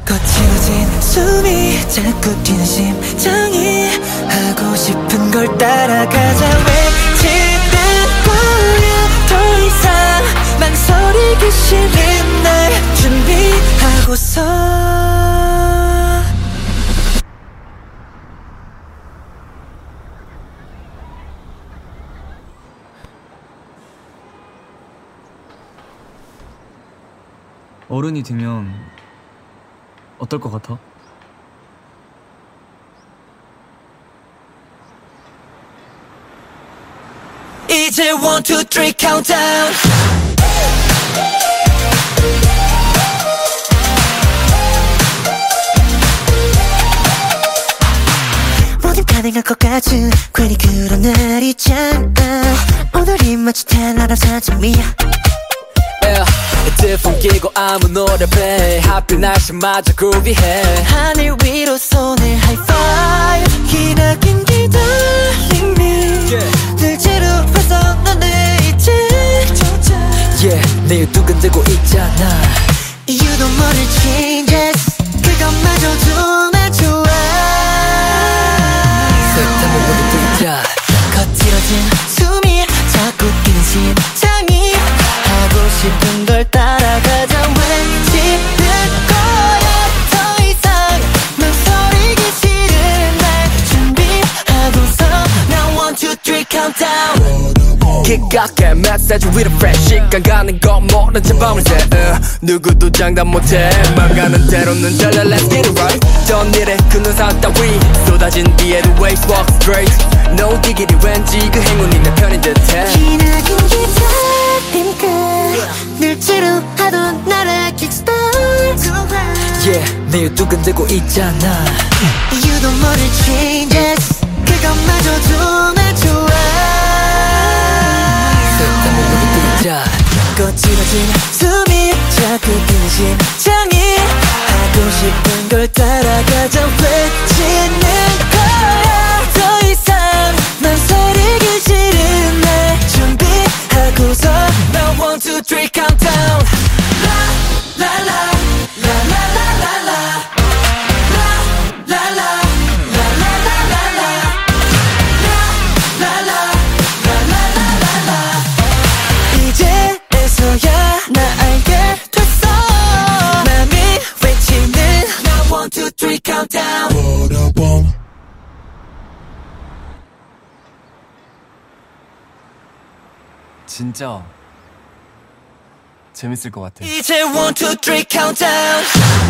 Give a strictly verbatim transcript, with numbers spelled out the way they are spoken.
거칠어진 숨이 자꾸 뛰는 심장이 하고 싶은 걸 따라가자 외치는 거야 더 이상 망설이기 싫은 날 준비하고서 어른이 되면 어떨 것 같아? 이제 one two three countdown 뭐든 가능할 것 같은 괜히 그런 날 있잖아 오늘이 마치 텔라라서 점이야 헤드폰 끼고 아무 노래 play 하필 날씨마저 그루비해 하늘 위로 손을 high five 기나긴 기다림이 yeah. 늘 지루해서 너네 이제 yeah, 내일 두근대고 있잖아 You don't wanna changes 그것마저도 난 좋아 색담은 모두 뛰자 거칠어진 숨이 자꾸 뛰는 심장이 하고 싶은 걸 따라가자 외치는 거야 더 이상 망설이기 싫은 날 준비하고서 Now one two three countdown 기각해 메시지 with a fresh 시간 가는 거 모른 채 밤을 새 uh, 누구도 장담 못해 맘 가는 대로는 달려 Let's get it right 전 일에 그 눈상 따위 쏟아진 뒤에도 waves walk straight No diggity 왠지 그 행운이 내 편인 듯해 기나긴 기다림 끝늘 지루하던 나를 kickstart Yeah 내일 두근대고 있잖아 You don't wanna changes 그것마저도 난 좋아 색담은 모두 뛰자 거칠어진 숨이 자꾸 뛰는 심장이 하고 싶은 걸 따라가자 외치는 거야 더 이상 망설이기 싫은 날 준비하고서 Now one two three countdown La la la la la la la la La la la la la la la la La la la la la la la la 이제서야 나 알게 됐어 맘이 외치는 Now one two three countdown 진짜 재밌을 것 같아. 이제 one two three countdown